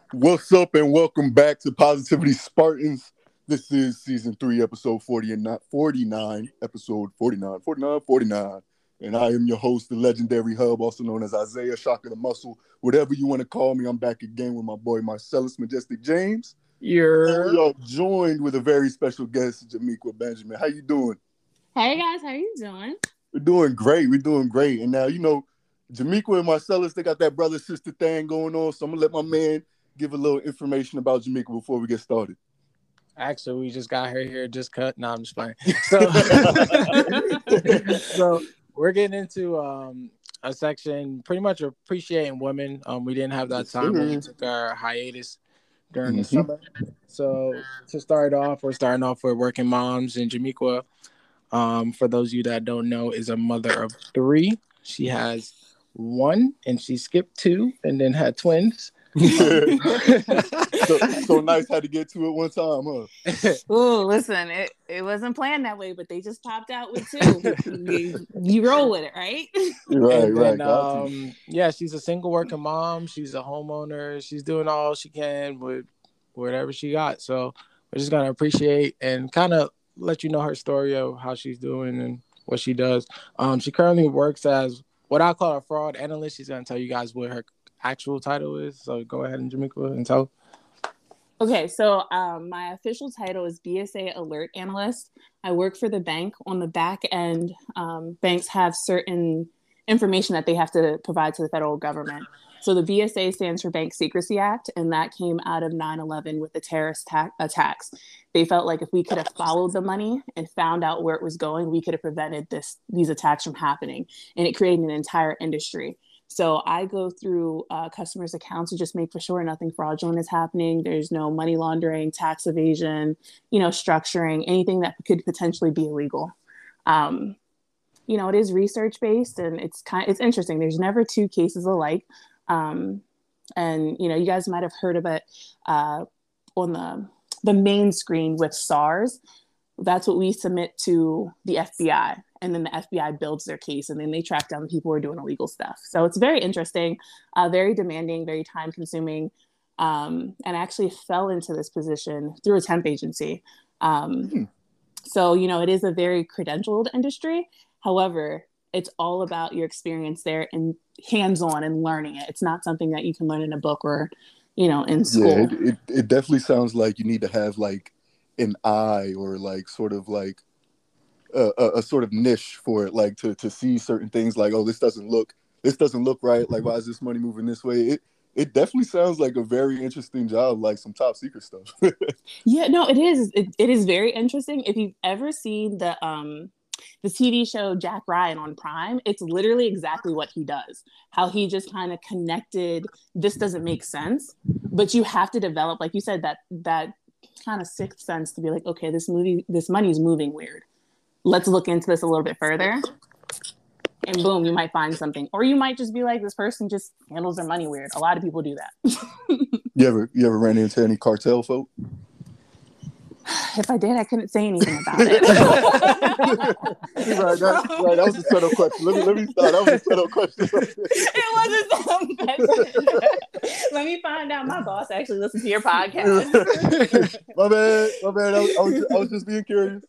What's up, and welcome back to Positivity Spartans. This is season 3, episode 40 and not 49, episode 49. And I am your host, the legendary Hub, also known as Isaiah, Shocker the Muscle, whatever you want to call me. I'm back again with my boy Marcellus Majestic James. And we are joined with a very special guest, Jamiqua Benjamin. How you doing? Hey guys, how you doing? We're doing great. And now, Jamiqua and Marcellus, they got that brother-sister thing going on, so I'm going to let my man give a little information about Jamiqua before we get started. Actually, we just got her here, just cut. No, I'm just playing. So, so we're getting into a section pretty much appreciating women. We didn't have that time when we took our hiatus during the summer. So to start off, we're starting off with working moms, and Jamiqua, for those of you that don't know, is a mother of 3. She has 1, and she skipped 2, and then had twins. so nice had to get 2 at one time, huh? Oh, listen, it wasn't planned that way, but they just popped out with 2. you roll with it, right? Right. Yeah, she's a single working mom. She's a homeowner. She's doing all she can with whatever she got. So we're just gonna appreciate and kind of let you know her story of how she's doing and what she does. She currently works as what I call a fraud analyst. She's gonna tell you guys what her actual title is. So go ahead, and Jamiqua, and tell. Okay, so my official title is BSA Alert Analyst. I work for the bank. On the back end, banks have certain information that they have to provide to the federal government. So the BSA stands for Bank Secrecy Act, and that came out of 9/11 with the terrorist attacks. They felt like if we could have followed the money and found out where it was going, we could have prevented these attacks from happening, and it created an entire industry. So I go through customers' accounts to just make for sure nothing fraudulent is happening. There's no money laundering, tax evasion, structuring, anything that could potentially be illegal. It is research based, and it's interesting. There's never 2 cases alike. And you guys might have heard of it on the main screen with SARS. That's what we submit to the FBI. And then the FBI builds their case, and then they track down the people who are doing illegal stuff. So it's very interesting, very demanding, very time consuming. And I actually fell into this position through a temp agency. So, it is a very credentialed industry. However, it's all about your experience there and hands-on and learning it. It's not something that you can learn in a book or, in school. Yeah, it definitely sounds like you need to have like an eye or like sort of like a sort of niche for it, like to see certain things like, oh, this doesn't look right. Like, why is this money moving this way? It definitely sounds like a very interesting job, like some top secret stuff. Yeah, no, it is. It is very interesting. If you've ever seen the TV show Jack Ryan on Prime, it's literally exactly what he does. How he just kind of connected, this doesn't make sense, but you have to develop, like you said, that kind of sixth sense to be like, okay, this money is moving weird. Let's look into this a little bit further. And boom, you might find something. Or you might just be like, this person just handles their money weird. A lot of people do that. You ever ran into any cartel folk? If I did, I couldn't say anything about it. Right. That was a setup question. Let me start. That was a setup question. It wasn't question. Let me find out. My boss actually listens to your podcast. My bad. I was just being curious.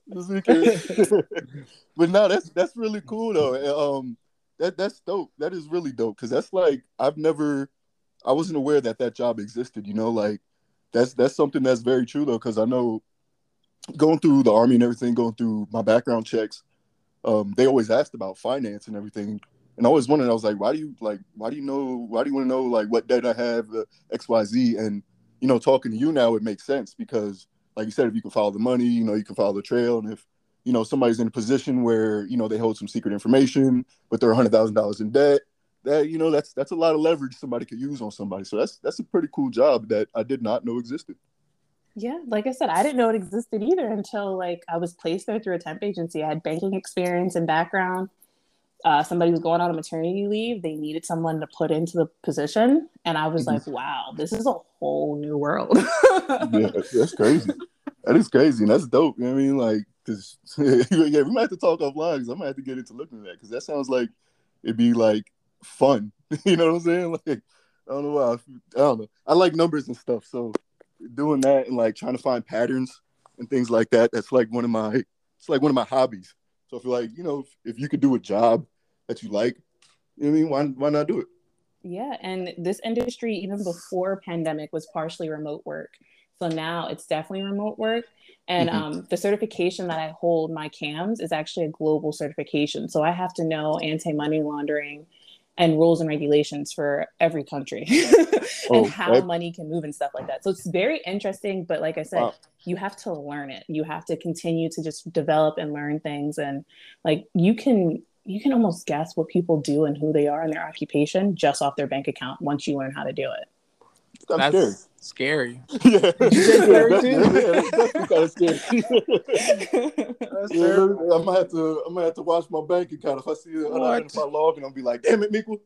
But no, that's really cool though. That's dope. That is really dope because that's like I wasn't aware that job existed. Like that's something that's very true though because I know. Going through the Army and everything, going through my background checks, they always asked about finance and everything. And I always wondered, I was like, why do you want to know like what debt I have, XYZ? And, talking to you now, it makes sense because like you said, if you can follow the money, you can follow the trail. And if, somebody's in a position where, they hold some secret information, but they're $100,000 in debt, that, that's a lot of leverage somebody could use on somebody. So that's a pretty cool job that I did not know existed. Yeah, like I said, I didn't know it existed either until like I was placed there through a temp agency. I had banking experience and background. Somebody was going on a maternity leave. They needed someone to put into the position. And I was like, wow, this is a whole new world. Yeah, that's crazy. That is crazy. And that's dope. You know what I mean? Like, because, yeah, we might have to talk offline because I might have to get into looking at that because that sounds like it'd be like fun. You know what I'm saying? I don't know why. I don't know. I like numbers and stuff, so doing that and like trying to find patterns and things like that. That's like one of my. It's like one of my hobbies. So I feel like if you could do a job that you like, you know what I mean, why not do it? Yeah, and this industry, even before pandemic, was partially remote work. So now it's definitely remote work. And the certification that I hold, my CAMS, is actually a global certification. So I have to know anti-money laundering and rules and regulations for every country and how money can move and stuff like that. So it's very interesting. But like I said, you have to learn it. You have to continue to just develop and learn things. And like you can almost guess what people do and who they are in their occupation just off their bank account once you learn how to do it. That's scary. Yeah, scary too. That's kind of scary. I'm gonna have to watch my bank account. If I see an unidentified log, and I'll be like, "Damn it, Miku."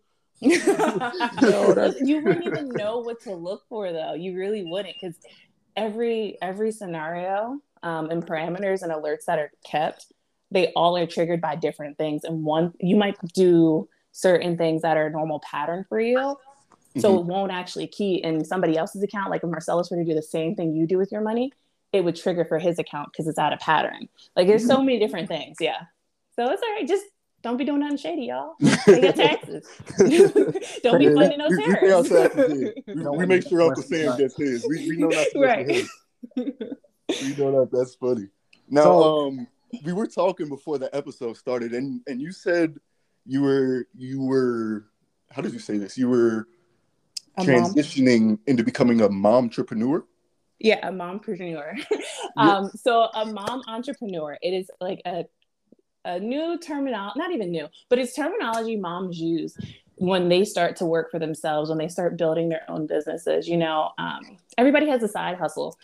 You wouldn't even know what to look for, though. You really wouldn't, because every scenario and parameters and alerts that are kept, they all are triggered by different things. And one, you might do certain things that are a normal pattern for you. So it won't actually key in somebody else's account. Like if Marcellus were to do the same thing you do with your money, it would trigger for his account because it's out of pattern. Like there's so many different things. Yeah. So it's all right. Just don't be doing nothing shady, y'all. Pay your taxes. Don't be funding no terrorists. We make sure Uncle Sam gets his. We know not to mess with him. We know that's funny. Now, we were talking before the episode started, and you said you were how did you say this? You were transitioning into becoming a momtrepreneur? Yeah, a mompreneur. So a mom entrepreneur, it is like a new terminology, not even new, but it's terminology moms use when they start to work for themselves, when they start building their own businesses. Everybody has a side hustle.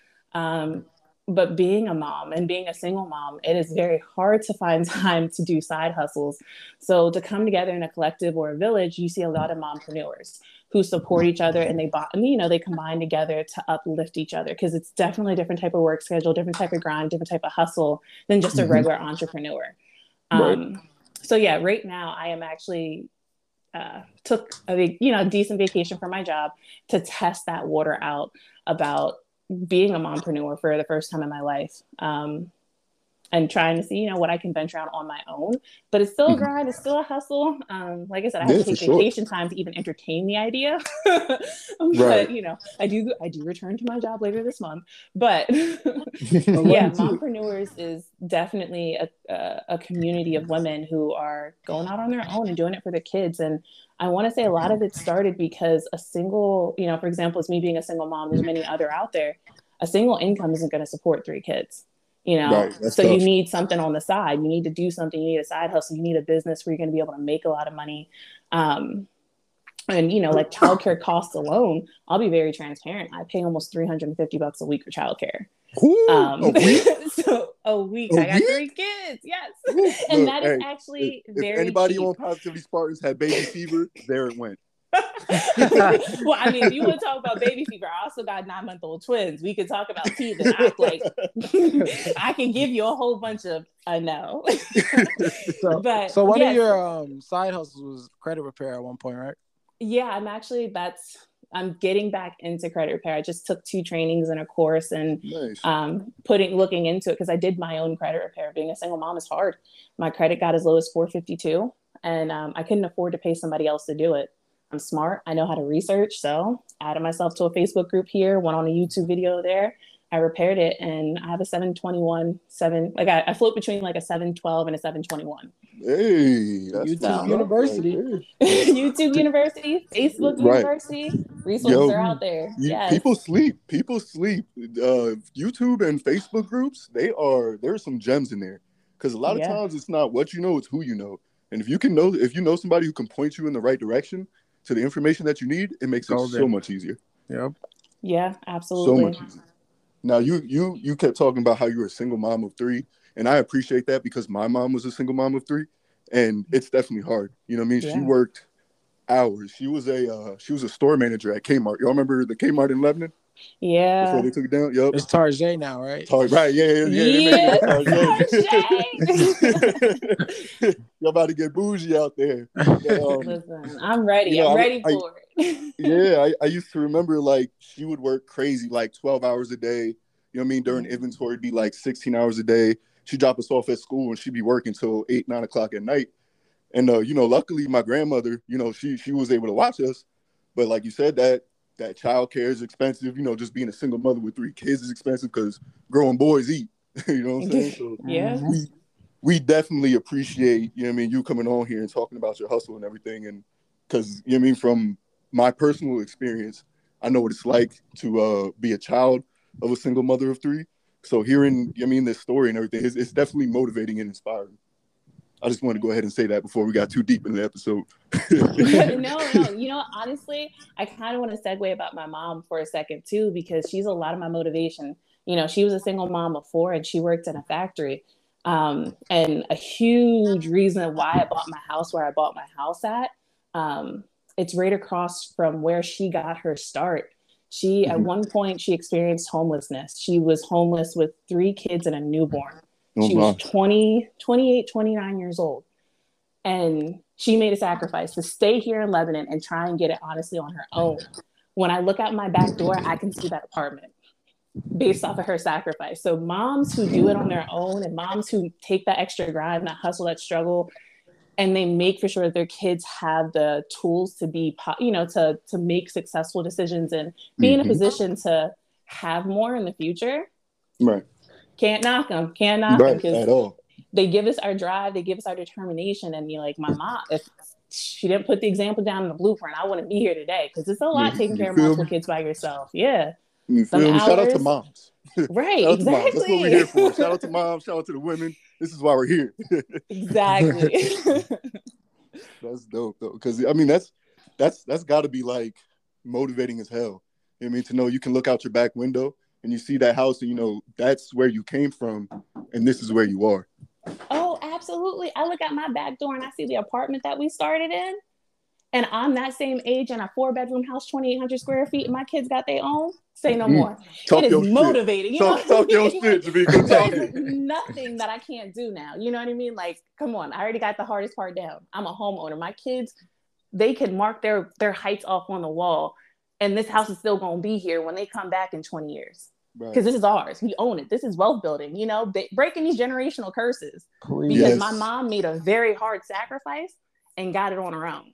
But being a mom and being a single mom, it is very hard to find time to do side hustles. So to come together in a collective or a village, you see a lot of mompreneurs who support each other, and they combine together to uplift each other, because it's definitely a different type of work schedule, different type of grind, different type of hustle than just a regular entrepreneur. Right. So yeah, right now I am actually took a decent vacation from my job to test that water out about being a mompreneur for the first time in my life, and trying to see, what I can venture out on my own. But it's still a grind. It's still a hustle. Like I said, I have to take vacation time to even entertain the idea. But, I do return to my job later this month. But yeah, mompreneurs is definitely a community of women who are going out on their own and doing it for their kids. And I want to say a lot of it started because a single, for example, it's me being a single mom, there's many other out there. A single income isn't going to support 3 kids. Right, so tough. You need something on the side. You need to do something. You need a side hustle. You need a business where you're going to be able to make a lot of money. And, like childcare costs alone, I'll be very transparent. I pay almost $350 a week for childcare. A week? So a week. I got 3 kids. Yes. And that is actually very If anybody cheap. on Positivity Spartans had baby fever, there it went. Well, I mean, if you want to talk about baby fever, I also got 9-month-old twins. We could talk about teeth and act like I can give you a whole bunch of no. So one of your side hustles was credit repair at one point, right? Yeah, I'm getting back into credit repair. I just took 2 trainings and a course, and nice. Looking into it, because I did my own credit repair. Being a single mom is hard. My credit got as low as 452, and I couldn't afford to pay somebody else to do it. I'm smart. I know how to research. So I added myself to a Facebook group here, went on a YouTube video there. I repaired it, and I have a 721, I float between like a 712 and a 721. Hey, that's YouTube University. YouTube University, Facebook University. Resources are out there. Yes. People sleep. YouTube and Facebook groups, there's some gems in there. Because a lot of times it's not what you know, it's who you know. And if you know somebody who can point you in the right direction to the information that you need, it makes it so much easier. Yep. Yeah, absolutely. So much easier. Now you kept talking about how you were a single mom of 3, and I appreciate that, because my mom was a single mom of 3, and it's definitely hard. You know what I mean? Yeah. She worked hours. She was a store manager at Kmart. Y'all remember the Kmart in Lebanon? before Yeah. they took it down. Yep. It's Tarjay now, right? Right, yeah. They made Yeah, it Y'all about to get bougie out there. But, listen, I'm ready. I'm ready for it. yeah, I used to remember like she would work crazy, like 12 hours a day. You know what I mean? During inventory, it'd be like 16 hours a day. She'd drop us off at school and she'd be working till 8, 9 o'clock at night. And luckily my grandmother, she was able to watch us. But like you said, that child care is expensive. Just being a single mother with 3 kids is expensive because growing boys eat. You know what I'm saying? So Yeah. we definitely appreciate, you coming on here and talking about your hustle and everything. And because, from my personal experience, I know what it's like to be a child of a single mother of 3. So hearing, this story and everything, it's definitely motivating and inspiring. I just wanted to go ahead and say that before we got too deep in the episode. No. Honestly, I kind of want to segue about my mom for a second too, because she's a lot of my motivation. She was a single mom of 4 and she worked in a factory. And a huge reason why I bought my house where I bought my house at, it's right across from where she got her start. At one point, she experienced homelessness. She was homeless with 3 kids and a newborn. She was 28, 29 years old. And she made a sacrifice to stay here in Lebanon and try and get it honestly on her own. When I look out my back door, I can see that apartment based off of her sacrifice. So moms who do it on their own and moms who take that extra grind, that hustle, that struggle, and they make for sure that their kids have the tools to be, to make successful decisions and be in a position to have more in the future. Right. Can't knock them. Right, at all. They give us our drive. They give us our determination. And you're like, my mom, if she didn't put the example down in the blueprint, I wouldn't be here today. Because it's a lot taking care of multiple kids by yourself. Yeah. Shout out to moms. Right, Exactly. exactly. That's what we're here for. Shout out to moms. Shout out to the women. This is why we're here. Exactly. That's dope, though. Because, that's got to be, like, motivating as hell. To know you can look out your back window and you see that house and, that's where you came from and this is where you are. Oh, absolutely. I look at my back door and I see the apartment that we started in. And I'm that same age in a 4-bedroom house, 2,800 square feet, and my kids got their own. Say no more. Talk it is motivating. Talk your shit, Jamaica. There's nothing that I can't do now. You know what I mean? Like, come on. I already got the hardest part down. I'm a homeowner. My kids, they can mark their heights off on the wall, and this house is still going to be here when they come back in 20 years. Because this is ours. We own it. This is wealth building, breaking these generational curses. Because my mom made a very hard sacrifice and got it on her own.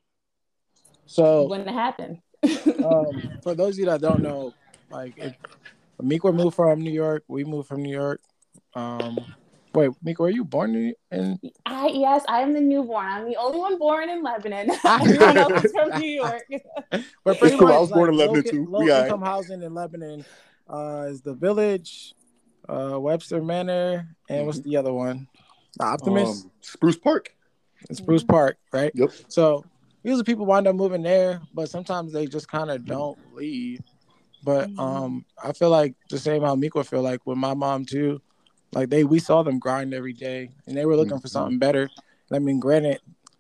So it wouldn't happen. For those of you that don't know, like if Meekwa moved from New York, we moved from New York. Wait, Meekwa, were you born in? Yes, I am the newborn. I'm the only one born in Lebanon. Everyone else is from New York. But pretty much, I was born in Lebanon too. Low income housing in Lebanon is the Village, Webster Manor, and what's the other one? The Optimist. Spruce Park. Spruce Park, right? Yep. So usually people wind up moving there, but sometimes they just kind of don't leave. But I feel like the same how Meekwa feel like with my mom too. Like we saw them grind every day, and they were looking for something better. I mean, granted,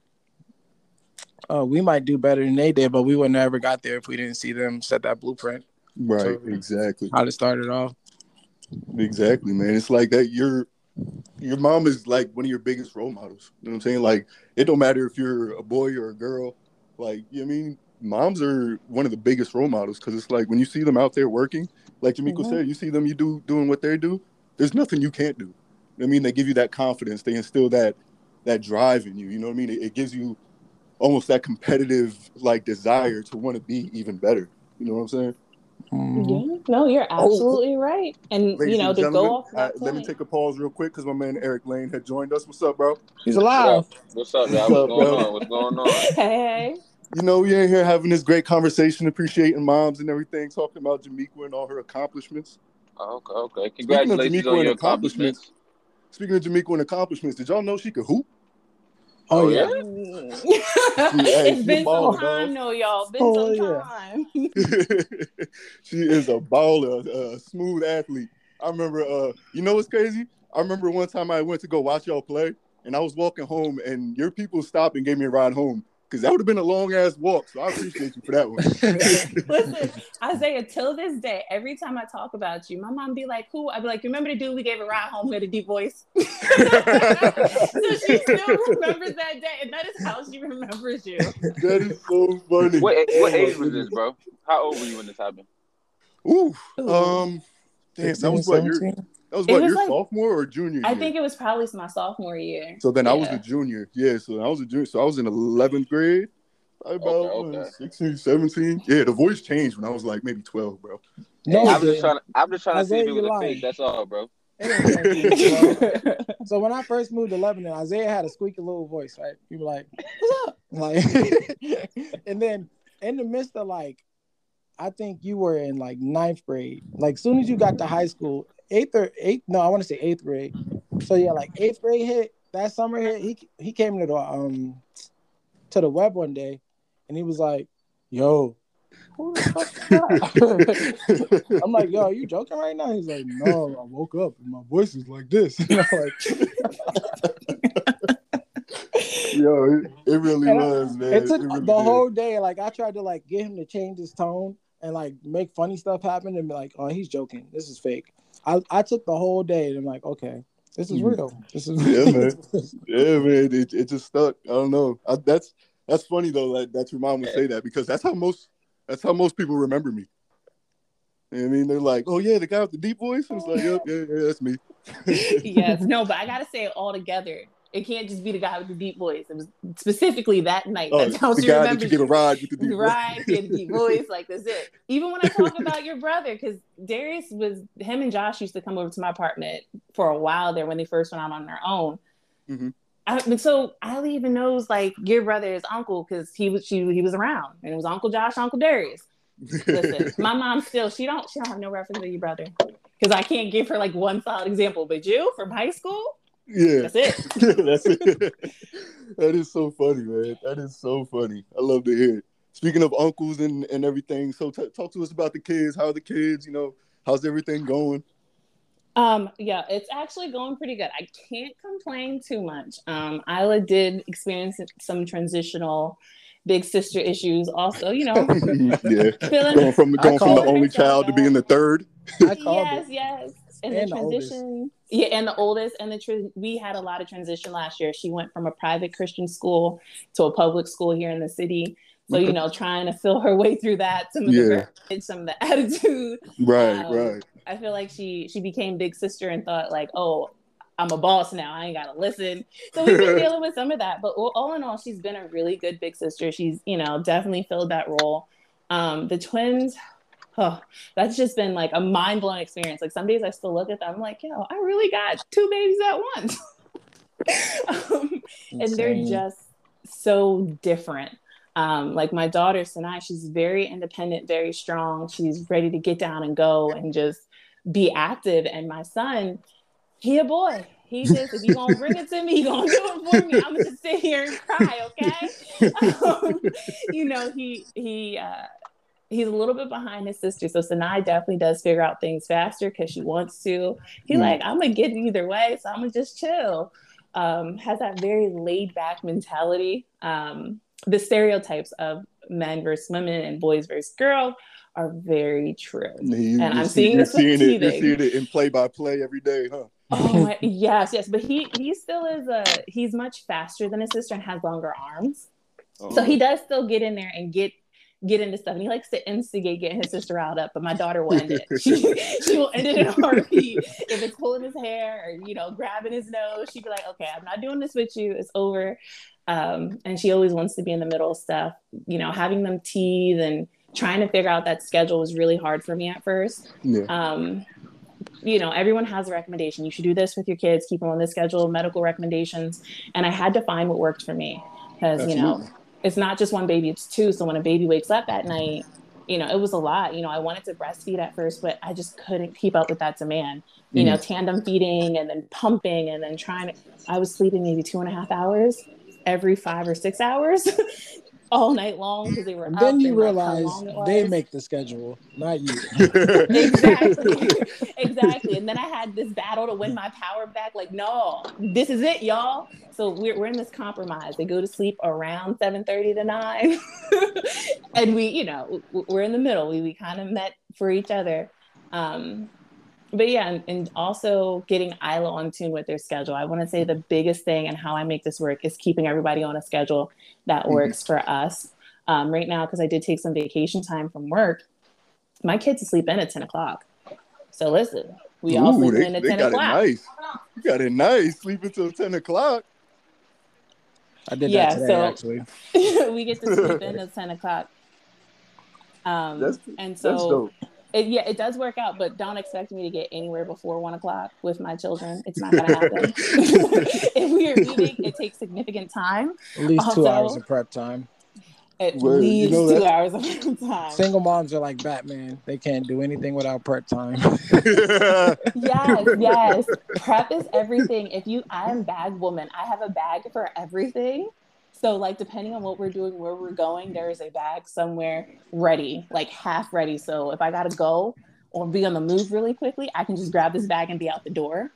we might do better than they did, but we would never got there if we didn't see them set that blueprint. Right, so, exactly. How to start it off. Exactly, man. It's like that. Your mom is like one of your biggest role models. You know what I'm saying? Like, it don't matter if you're a boy or a girl. Like, moms are one of the biggest role models because it's like when you see them out there working, like Jamaica said, you see them doing what they do. There's nothing you can't do. They give you that confidence. They instill that drive in you. You know what I mean? It gives you almost that competitive like desire to want to be even better. You know what I'm saying? Yeah, no, you're absolutely right. And to go off that point, let me take a pause real quick because my man Eric Lane had joined us. What's up, bro? He's alive. What's up, y'all? What's going on? Hey. We in here having this great conversation, appreciating moms and everything, talking about Jamaica and all her accomplishments. Okay. Congratulations on your accomplishments. Speaking of Jamaica and accomplishments, did y'all know she could hoop? Oh yeah. It's been some time, though, y'all. Been some time. She is a baller, a smooth athlete. I remember, what's crazy? I remember one time I went to go watch y'all play, and I was walking home, and your people stopped and gave me a ride home. because that would have been a long ass walk. So I appreciate you for that one. Listen, Isaiah, till this day, every time I talk about you, my mom be like, "Who?" I'd be like, "Remember the dude we gave a ride home with a deep voice?" So she still remembers that day, and that is how she remembers you. That is so funny. What age was this, bro? How old were you when this happened? Damn, that was what your like, sophomore or junior year? I think it was probably my sophomore year. So then I was a junior. Yeah, so I was a junior. So I was in 11th grade. About 16, 17. Yeah, the voice changed when I was like maybe 12, bro. No, I'm just trying to see if it was a fake. That's all, bro. So when I first moved to Lebanon, Isaiah had a squeaky little voice, right? People were like, "What's up?" Like, and then in the midst of like, I think you were in like 9th grade. Like, soon as you got to high school, 8th grade. So yeah, like 8th grade hit, that summer hit. He came to the web one day, and he was like, "Yo, who the fuck is that?" I'm like, "Yo, are you joking right now?" He's like, "No, I woke up and my voice is like this." And I'm like, yo, it really was, man. It took the whole day. Like, I tried to like get him to change his tone and like make funny stuff happen and be like, "Oh, he's joking. This is fake." I took the whole day and I'm like, "Okay, this is real. This is real." Yeah, man. Yeah, man. It just stuck. I don't know. That's funny though that your mom would say that, because that's how most people remember me. You know what I mean, they're like, "Oh yeah, the guy with the deep voice." And it's like, "Yep, yeah, that's me." Yes, no, but I gotta say it all together. It can't just be the guy with the deep voice. It was specifically that night. That's how she remembers. That you get a ride with the deep voice. Get a deep voice. Like, that's it. Even when I talk about your brother, because Darius him and Josh used to come over to my apartment for a while there when they first went out on their own. Mm-hmm. So Ali even knows like your brother is uncle because he was around, and it was Uncle Josh, Uncle Darius. Listen, my mom still she don't have no reference to your brother because I can't give her like one solid example. But you from high school. Yeah, that's it. That's it. That is so funny, man. That is so funny. I love to hear it. Speaking of uncles and everything, so talk to us about the kids. How are the kids? You know, how's everything going? Yeah, it's actually going pretty good. I can't complain too much. Isla did experience some transitional big sister issues. Also, you know, going from the only child to being the third. Yes. And the transition, and the oldest, and we had a lot of transition last year. She went from a private Christian school to a public school here in the city. So, you know, trying to feel her way through that, some of the attitude. Right. I feel like she became big sister and thought like, oh, I'm a boss now. I ain't got to listen. So we've been dealing with some of that. But all in all, she's been a really good big sister. She's, you know, definitely filled that role. The twins... Oh, that's just been like a mind-blowing experience. Like some days I still look at them, I'm like, yo, I really got 2 babies at once. And they're just so different. Like my daughter, Sinai, she's very independent, very strong. She's ready to get down and go and just be active. And my son, he a boy. He just, if you gonna bring it to me, he gonna do it for me. I'm gonna just sit here and cry, okay? You know, he's a little bit behind his sister. So Sinai definitely does figure out things faster because she wants to. He's like, I'm going to get it either way, so I'm going to just chill. Has that very laid back mentality. The stereotypes of men versus women and boys versus girls are very true. I'm seeing this with teething. You're seeing it in play-by-play every day, huh? Oh, yes. But he still is he's much faster than his sister and has longer arms. So he does still get in there and get into stuff, and he likes to instigate getting his sister riled up, but my daughter will end it. She will end it in a heartbeat. If it's pulling his hair or, you know, grabbing his nose, she'd be like, okay, I'm not doing this with you. It's over. And she always wants to be in the middle of stuff. You know, having them teethe and trying to figure out that schedule was really hard for me at first. Yeah. You know, everyone has a recommendation. You should do this with your kids, keep them on this schedule, medical recommendations. And I had to find what worked for me because, you know, it's not just one baby, it's 2. So when a baby wakes up at night, you know, it was a lot. You know, I wanted to breastfeed at first, but I just couldn't keep up with that demand. You know, tandem feeding and then pumping and then I was sleeping maybe 2.5 hours every 5 or 6 hours. all night long because they were and up. then you and realize like, how long it was. they make the schedule, not you. Exactly. And then I had this battle to win my power back. Like, no, this is it, y'all. So we're in this compromise. They go to sleep around 7:30 to 9. And we're in the middle. We kind of met for each other. But yeah, and also getting Isla on tune with their schedule. I want to say the biggest thing and how I make this work is keeping everybody on a schedule that works for us. Right now, because I did take some vacation time from work, my kids sleep in at 10 o'clock. So listen, we all sleep in at 10 o'clock. Nice. You got it nice. Sleep until 10 o'clock. I did that today, actually. We get to sleep in at 10 o'clock. That's dope. It does work out, but don't expect me to get anywhere before 1 o'clock with my children. It's not going to happen. If we are meeting, it takes significant time. At least 2 hours of prep time. At least 2 hours of prep time. Single moms are like Batman. They can't do anything without prep time. Yes. Prep is everything. I am bag woman. I have a bag for everything. So like, depending on what we're doing, where we're going, there is a bag somewhere ready, like half ready. So if I got to go or be on the move really quickly, I can just grab this bag and be out the door.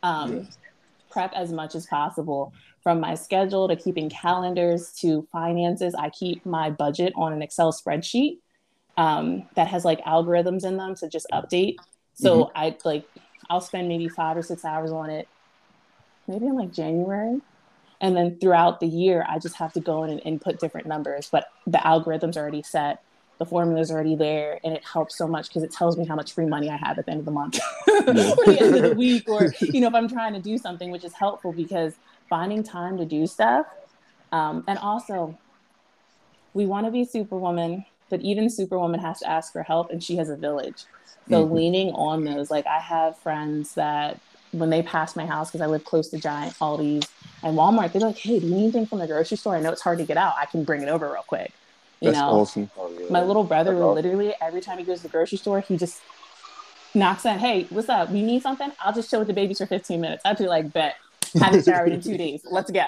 Prep as much as possible, from my schedule to keeping calendars to finances. I keep my budget on an Excel spreadsheet that has like algorithms in them to just update. So I'll spend maybe 5 or 6 hours on it, maybe in like January. And then throughout the year, I just have to go in and input different numbers, but the algorithm's already set, the formula's already there, and it helps so much because it tells me how much free money I have at the end of the month or the end of the week, or, if I'm trying to do something, which is helpful because finding time to do stuff. And also, we want to be Superwoman, but even Superwoman has to ask for help, and she has a village. So leaning on those, like I have friends that when they pass my house, because I live close to Giant, Aldi's, and Walmart, they're like, hey, do you need anything from the grocery store? I know it's hard to get out. I can bring it over real quick. That's awesome. My little brother will literally, every time he goes to the grocery store, he just knocks on, hey, what's up? You need something? I'll just chill with the babies for 15 minutes. I'd be like, bet. Haven't showered in 2 days. Let's go.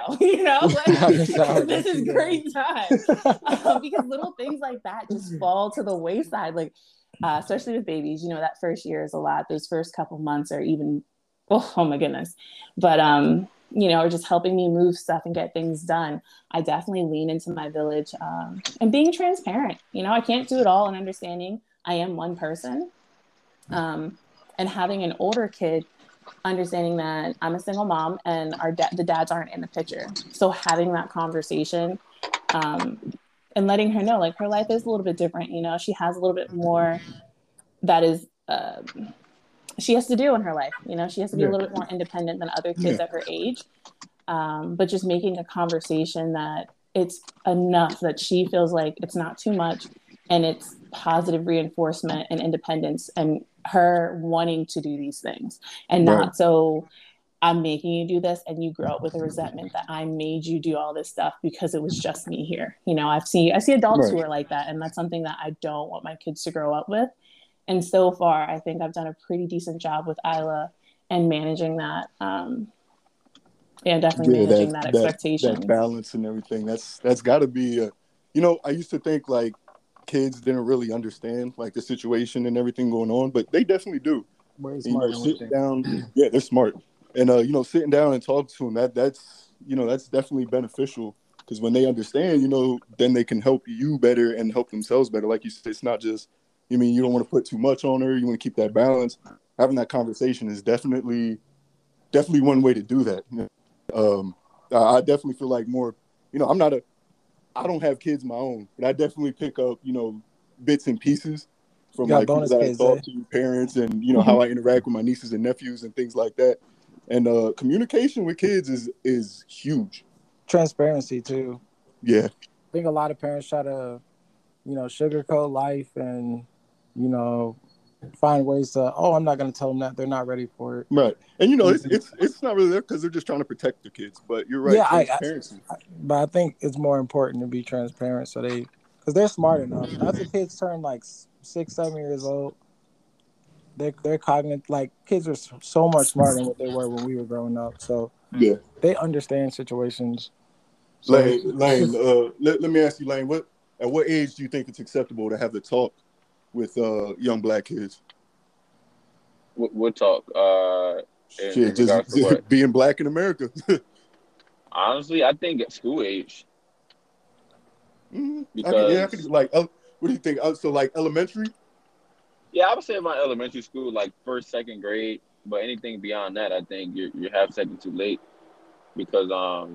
This is great time. Because little things like that just fall to the wayside. Like, especially with babies, that first year is a lot. Those first couple months are even, oh my goodness. But, or just helping me move stuff and get things done. I definitely lean into my village and being transparent. I can't do it all, and understanding I am one person. And having an older kid, understanding that I'm a single mom and the dads aren't in the picture. So having that conversation and letting her know, like, her life is a little bit different. She has a little bit more that is she has to do in her life. She has to be a little bit more independent than other kids at her age. But just making a conversation that it's enough, that she feels like it's not too much, and it's positive reinforcement and independence, and her wanting to do these things, and not so I'm making you do this and you grow up with a resentment that I made you do all this stuff because it was just me here. I see adults who are like that, and that's something that I don't want my kids to grow up with. And so far, I think I've done a pretty decent job with Isla and managing that. Definitely managing that expectation. That balance and everything. That's got to be, I used to think like kids didn't really understand like the situation and everything going on, but they definitely do. Sitting down, they're smart. And, sitting down and talking to them, that's definitely beneficial, because when they understand, then they can help you better and help themselves better. Like you said, it's not just, you don't want to put too much on her. You want to keep that balance. Having that conversation is definitely one way to do that. I definitely feel like more, I don't have kids of my own, but I definitely pick up, bits and pieces from like people that I talk to, parents, and, how I interact with my nieces and nephews and things like that. And communication with kids is huge. Transparency too. Yeah. I think a lot of parents try to, sugarcoat life and, find ways to, I'm not going to tell them that, they're not ready for it. Right. And, it's not really there because they're just trying to protect the kids. But you're right. Yeah, transparency. But I think it's more important to be transparent because they're smart enough. As the kids turn like 6, 7 years old, they're cognitive. Like, kids are so much smarter than what they were when we were growing up. So they understand situations So, Lane, let me ask you, Lane, at what age do you think it's acceptable to have the talk with young black kids? What talk? In regards to what? Being black in America. Honestly, I think at school age. I could like. What do you think? So like elementary? Yeah, I would say about elementary school, like first, second grade. But anything beyond that, I think you have second too late, because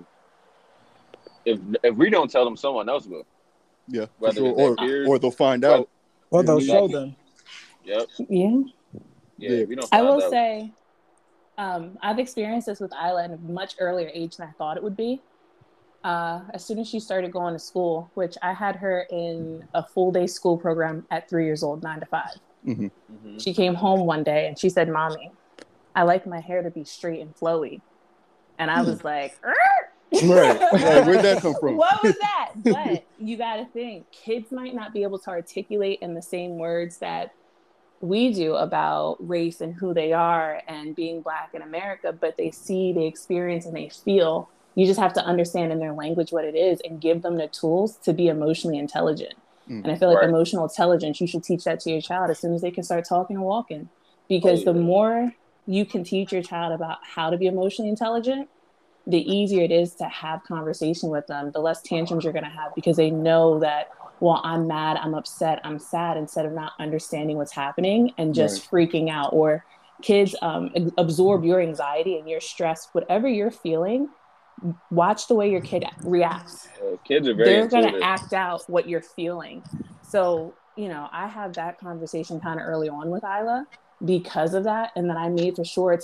if we don't tell them, someone else will. Yeah, whether for sure. peers, or they'll find out. Or they'll show them. Yep. Yeah. Yeah. We don't. I will say, I've experienced this with Isla at a much earlier age than I thought it would be. As soon as she started going to school, which I had her in a full day school program at 3 years old, 9 to 5. Mm-hmm. Mm-hmm. She came home one day and she said, "Mommy, I like my hair to be straight and flowy." And I was like, right. Where'd that come from? What was that? But you got to think, kids might not be able to articulate in the same words that we do about race and who they are and being black in America, but they see, they experience, and they feel. You just have to understand in their language what it is and give them the tools to be emotionally intelligent. And I feel like emotional intelligence, you should teach that to your child as soon as they can start talking and walking. Because the more you can teach your child about how to be emotionally intelligent, the easier it is to have conversation with them, the less tantrums you're going to have, because they know that, well, I'm mad, I'm upset, I'm sad, instead of not understanding what's happening and just freaking out. Or kids absorb your anxiety and your stress, whatever you're feeling. Watch the way your kid reacts. Kids are very They're going to act out what you're feeling. So, I have that conversation kind of early on with Isla because of that. And then I made for sure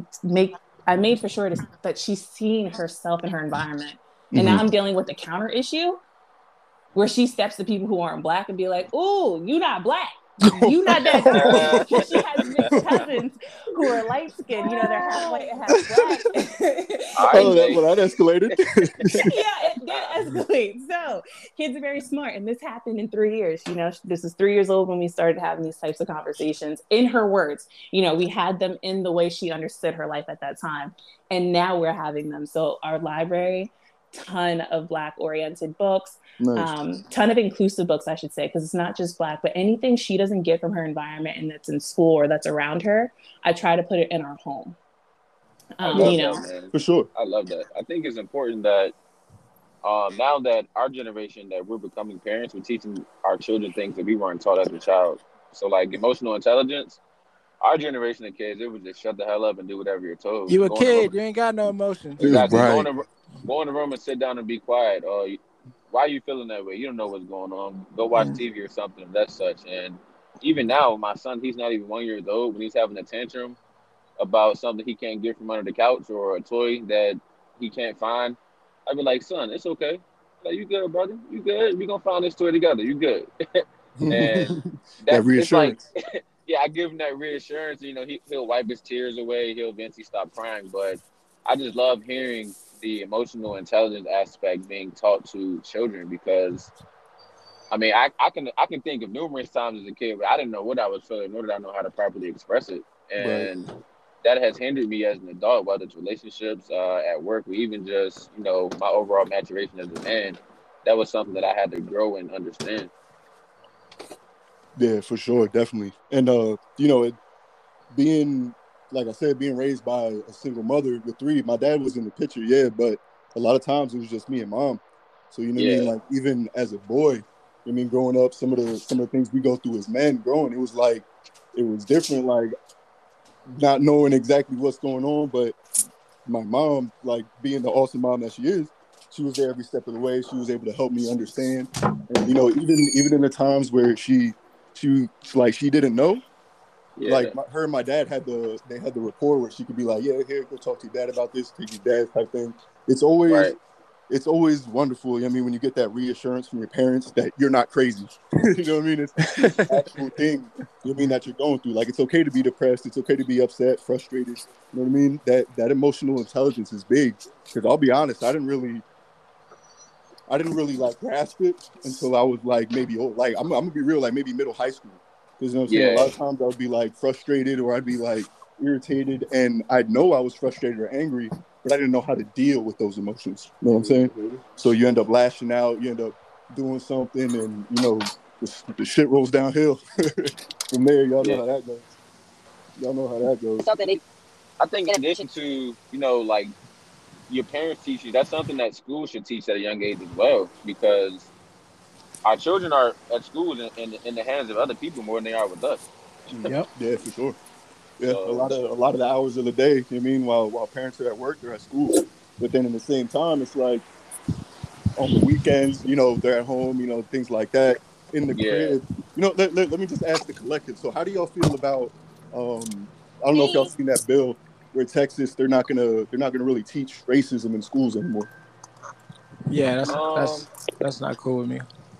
that she's seeing herself in her environment. And now I'm dealing with the counter issue where she steps to people who aren't black and be like, "Oh, you not black. You not that girl." She has mixed cousins who are light skinned. They're half white and half black. That escalated. That escalates. So kids are very smart. And this happened in 3 years. This is 3 years old when we started having these types of conversations in her words. We had them in the way she understood her life at that time. And now we're having them. So our library, ton of black oriented books. Nice. Ton of inclusive books, I should say, because it's not just black, but anything she doesn't get from her environment and that's in school or that's around her, I try to put it in our home. That, for sure. I love that. I think it's important that now that our generation, that we're becoming parents, we're teaching our children things that we weren't taught as a child. So like emotional intelligence, our generation of kids, it was just shut the hell up and do whatever you're told. You a kid, you ain't got no emotions. Exactly. Right. Go in the room and sit down and be quiet. Why are you feeling that way? You don't know what's going on. Go watch TV or something. That's such. And even now, my son, he's not even 1 year old. When he's having a tantrum about something he can't get from under the couch or a toy that he can't find, I'd be like, "Son, it's okay. Like, you good, brother? You good? We're going to find this toy together. You good." And that reassurance. Like, I give him that reassurance. He'll wipe his tears away. He'll eventually stop crying. But I just love hearing the emotional intelligence aspect being taught to children, because I can think of numerous times as a kid where I didn't know what I was feeling, nor did I know how to properly express it. And that has hindered me as an adult, whether it's relationships, at work, or even just, my overall maturation as a man. That was something that I had to grow and understand. Yeah, for sure. Definitely. And, being, like I said, being raised by a single mother with 3, my dad was in the picture, but a lot of times it was just me and mom. So, what I mean? Like, even as a boy, growing up, some of the things we go through as men growing, it was different, like, not knowing exactly what's going on, but my mom, like, being the awesome mom that she is, she was there every step of the way. She was able to help me understand. And, even in the times where she didn't know, like her and my dad had the rapport where she could be like, "Yeah, here, go talk to your dad about this, take your dad," type thing. It's always wonderful. When you get that reassurance from your parents that you're not crazy. You know what I mean? It's an actual thing. That you're going through. Like, it's okay to be depressed. It's okay to be upset, frustrated. You know what I mean? That emotional intelligence is big. Because I'll be honest, I didn't really like grasp it until I was like maybe like I'm gonna be real, like maybe middle high school. Because a lot of times I would be like frustrated, or I'd be like irritated, and I know I was frustrated or angry, but I didn't know how to deal with those emotions. You know what I'm saying? So you end up lashing out, you end up doing something, and the shit rolls downhill from there. Y'all know Yeah. how that goes. Y'all know how that goes. I think in addition to, like your parents teach you, that's something that schools should teach at a young age as well, because our children are at schools in the hands of other people more than they are with us. Yep. Yeah, for sure. Yeah, a So lot of the hours of the day. You know what I mean, while parents are at work, they're at school. But then in the same time, it's like on the weekends, they're at home, things like that. In the yeah. crib, let me just ask the collective. So, how do y'all feel about? I don't know if y'all seen that bill where Texas they're not gonna really teach racism in schools anymore. Yeah, Um. that's not cool with me.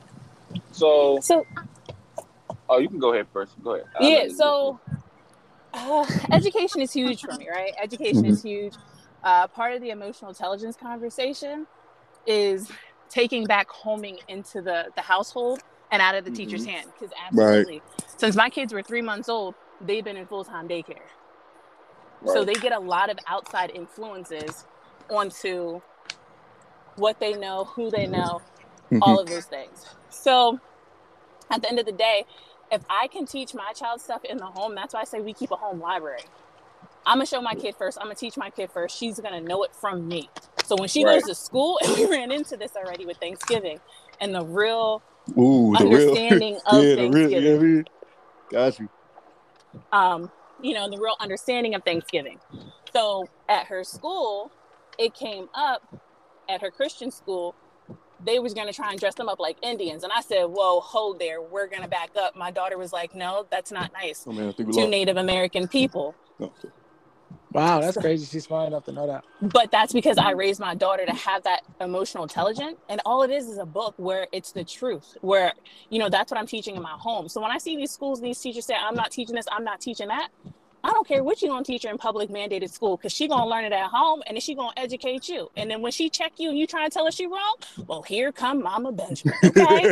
So, So oh, you can go ahead first. Go ahead. I'll let yeah, Elizabeth go. so education is huge for me, right? Education Mm-hmm. is huge. Part of the emotional intelligence conversation is taking back homing into the household and out of the teacher's Mm-hmm. hand. Because Right. absolutely, since my kids were 3 months old, they've been in full-time daycare. So Right. they get a lot of outside influences onto what they know, who they know, Mm-hmm. all of those things. So at the end of the day, if I can teach my child stuff in the home, that's why I say we keep a home library. I'm gonna show my kid first. I'm gonna teach my kid first. She's gonna know it from me. So when she goes Right. to school, and we ran into this already with Thanksgiving and the real Ooh, the real, understanding of yeah, the real, yeah, I Thanksgiving. mean, got you. Um, the real understanding of Thanksgiving. So at her school, it came up at her Christian school. They was gonna try and dress them up like Indians, and I said, "Whoa, hold there. We're gonna back up." My daughter was like, "No, that's not nice Oh man, I think we to lost. Native American people." Oh, okay. Wow, that's So, crazy. She's smart enough to know that. but that's because I raised my daughter to have that emotional intelligence. And all it is a book where it's the truth, where, that's what I'm teaching in my home. So when I see these schools, these teachers say, I'm not teaching this, I'm not teaching that. I don't care what you're going to teach her in public mandated school, because she's going to learn it at home, and then she's going to educate you. And then when she check you and you try to tell her she wrong, well, here come Mama Benjamin, okay?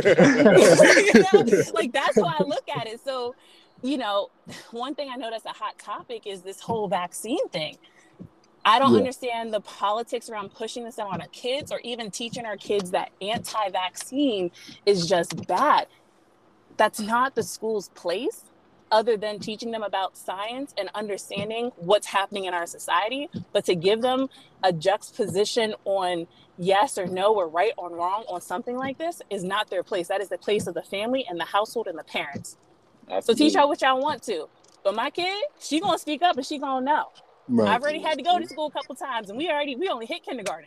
Like that's how I look at it. So, one thing I know that's a hot topic is this whole vaccine thing. I don't Yeah. understand the politics around pushing this on our kids, or even teaching our kids that anti-vaccine is just bad. That's not the school's place, other than teaching them about science and understanding what's happening in our society. But to give them a juxtaposition on yes or no, or right or wrong on something like this is not their place. That is the place of the family and the household and the parents. So teach Absolutely. her what y'all want to. But my kid, she gonna speak up and she gonna know. Right. I've already had to go to school a couple times, and we only hit kindergarten.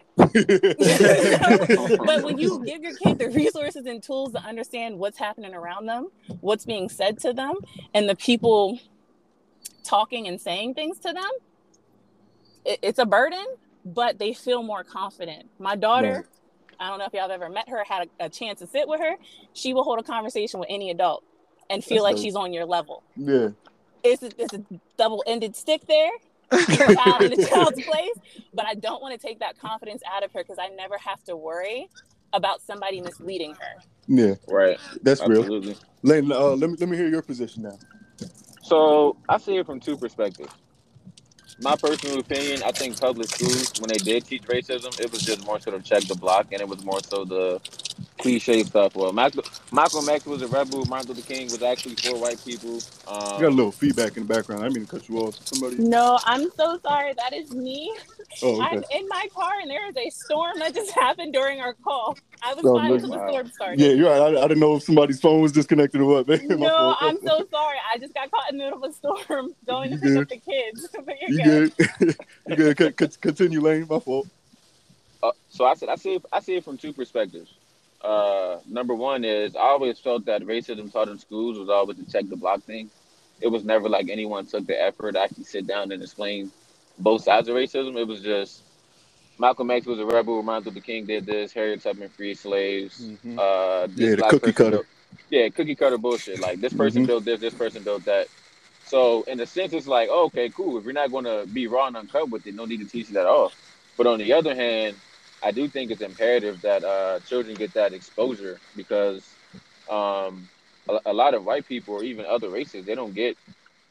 But when you give your kid the resources and tools to understand what's happening around them, what's being said to them, and the people talking and saying things to them, it's a burden, but they feel more confident. My daughter, Right. I don't know if y'all have ever met her, had a chance to sit with her. She will hold a conversation with any adult and feel That's like dope. she's on your level. Yeah. It's a double-ended stick there. Get the child in the child's place, but I don't want to take that confidence out of her, because I never have to worry about somebody misleading her. Yeah. Right. That's real. Absolutely. Layton, let me hear your position now. So I see it from two perspectives. My personal opinion, I think public schools, when they did teach racism, it was just more so to check the block, and it was more so the cliche stuff. Well, Malcolm X was a rebel. Martin Luther King was actually for white people. You got a little feedback in the background. I didn't mean to cut you off. Somebody. No, I'm so sorry. That is me. Oh, I'm okay. in my car, and there is a storm that just happened during our call. I was No, fine no, until the Wow. storm yeah, started. you're right. I didn't know if somebody's phone was disconnected or what, man. My No, fault. I'm so sorry. I just got caught in the middle of a storm going to You pick up good? the kids. But You you're good. good? You good? Continue, Lane. My fault. So I see it from two perspectives. Number one is I always felt that racism taught in schools was always the check the block thing. It was never like anyone took the effort to actually sit down and explain both sides of racism. It was just Malcolm X was a rebel. Martin Luther King did this. Harriet Tubman freed slaves. Hmm. This Yeah, the black cookie person cutter. built, yeah, cookie cutter bullshit. Like this person Hmm. built this. This person built that. So in a sense, it's like, oh, okay, cool. If you're not going to be raw and uncut with it, no need to teach you that off. But on the other hand, I do think it's imperative that children get that exposure, because um, a lot of white people or even other races, they don't get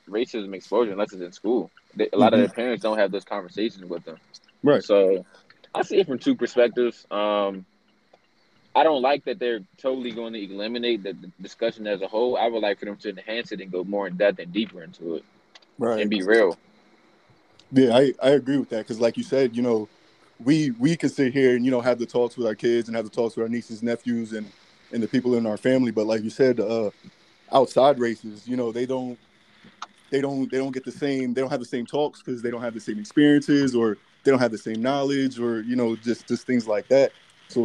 racism exposure unless it's in school. A lot of Mm-hmm. their parents don't have those conversations with them. Right. So I see it from two perspectives. I don't like that they're totally going to eliminate the discussion as a whole. I would like for them to enhance it and go more in depth and deeper into it and Right. be real. Yeah, I agree with that because, like you said, we can sit here and have the talks with our kids and have the talks with our nieces, nephews, and the people in our family. But like you said, outside races, they don't get the same. They don't have the same talks because they don't have the same experiences or they don't have the same knowledge or just things like that. So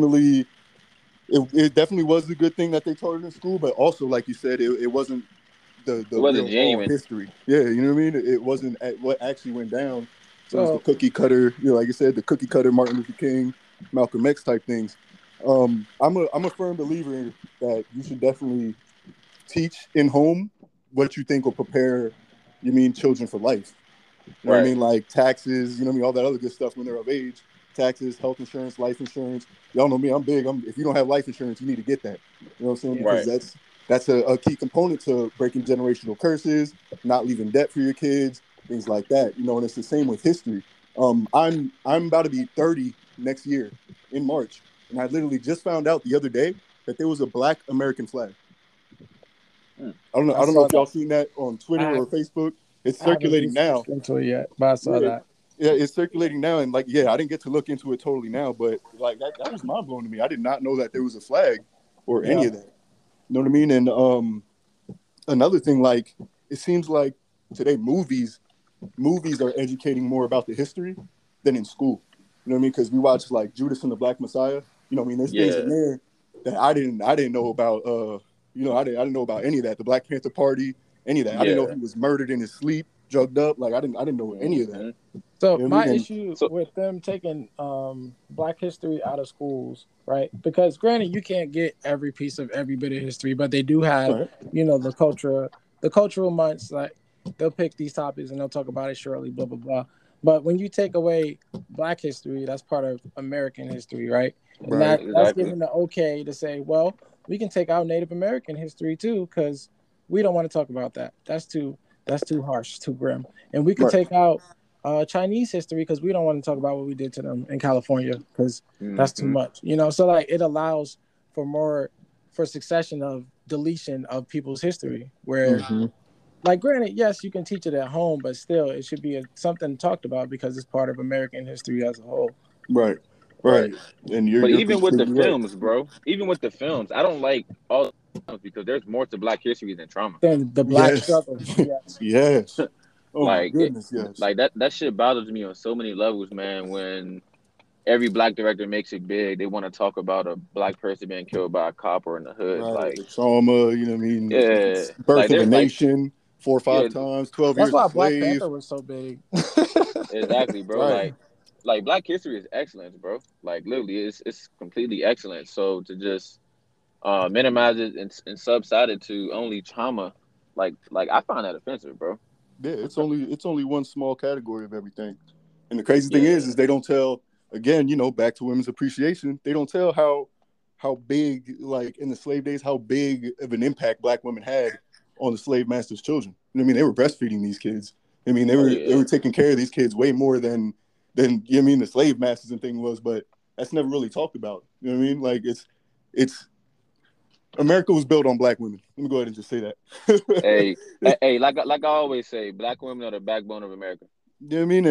it definitely was a good thing that they taught it in school, but also like you said, it wasn't It the wasn't real raw genuine. history. Yeah, you know what I mean. It wasn't what actually went down. It was the So cookie cutter, like you said, the cookie cutter Martin Luther King, Malcolm X type things. I'm a firm believer that you should definitely teach in home what you think will prepare children for life. You know what I Right. mean? Like taxes, all that other good stuff when they're of age. Taxes, health insurance, life insurance. Y'all know me, I'm big. If you don't have life insurance, you need to get that. You know what I'm saying? yeah. Because Right. that's a key component to breaking generational curses, not leaving debt for your kids, things like that. And it's the same with history. I'm about to be 30 next year in March, and I literally just found out the other day that there was a Black American flag. I I don't know saw if y'all that. seen that on I Twitter or haven't Facebook. It's I haven't circulating now. researched into it yet, but I saw Yeah, that. yeah, it's circulating now, and like, yeah, I didn't get to look into it totally now, but like that was mind blowing to me. I did not know that there was a flag or any Yeah. of that. You know what I mean? And another thing, like, it seems like today movies are educating more about the history than in school. You know what I mean? Because we watched like Judas and the Black Messiah. There's things in Yeah. there that I didn't know about. I didn't know about any of that. The Black Panther Party, any of that. I didn't know Yeah. he was murdered in his sleep, drugged up. Like I didn't know any of that. Hmm. So You know what I my mean? And issue So with them taking Black history out of schools, right? Because granted, you can't get every piece of every bit of history, but they do have, right, the cultural months. Like they'll pick these topics and they'll talk about it shortly, blah blah blah. But when you take away Black history, that's part of American history, right? And right, that's exactly. given the okay to say, well, we can take out Native American history too, because we don't want to talk about that. That's too harsh, too grim, and we could right. take out Chinese history because we don't want to talk about what we did to them in California because that's too Hmm. much, So like it allows for more for succession of deletion of people's history. Where, Hmm. like, granted, yes, you can teach it at home, but still, it should be something talked about because it's part of American history as a whole. Right, Right. right. And you're But you're even with the completely right. films, bro, even with the films, I don't like all the films because there's more to Black history than trauma. Then the Black Yes, struggle, yes, yes. Oh my Like it, goodness, yes. like that shit bothers me on so many levels, man. When every Black director makes it big, they want to talk about a Black person being killed by a cop or in the hood. Right, Like, the trauma. yeah, Birth like of a they're like, Nation, 4 or 5 yeah, times, 12 that's years a why Black slave. Panther was so big. exactly, bro. Right. Like Black history is excellence, bro. Like literally, it's completely excellent. So to just minimize it and subside it to only trauma, like I find that offensive, bro. Yeah, it's only one small category of everything. And the crazy thing is Yeah, they don't tell. Again, back to women's appreciation. They don't tell how big, like in the slave days, how big of an impact Black women had on the slave masters' children. They were breastfeeding these kids. They oh were they yeah, were taking care of these kids way more than the slave masters and thing was. But that's never really talked about. You know what I mean? Like it's America was built on Black women. Let me go ahead and just say that. hey, hey, like I always say, Black women are the backbone of America. You know what I mean?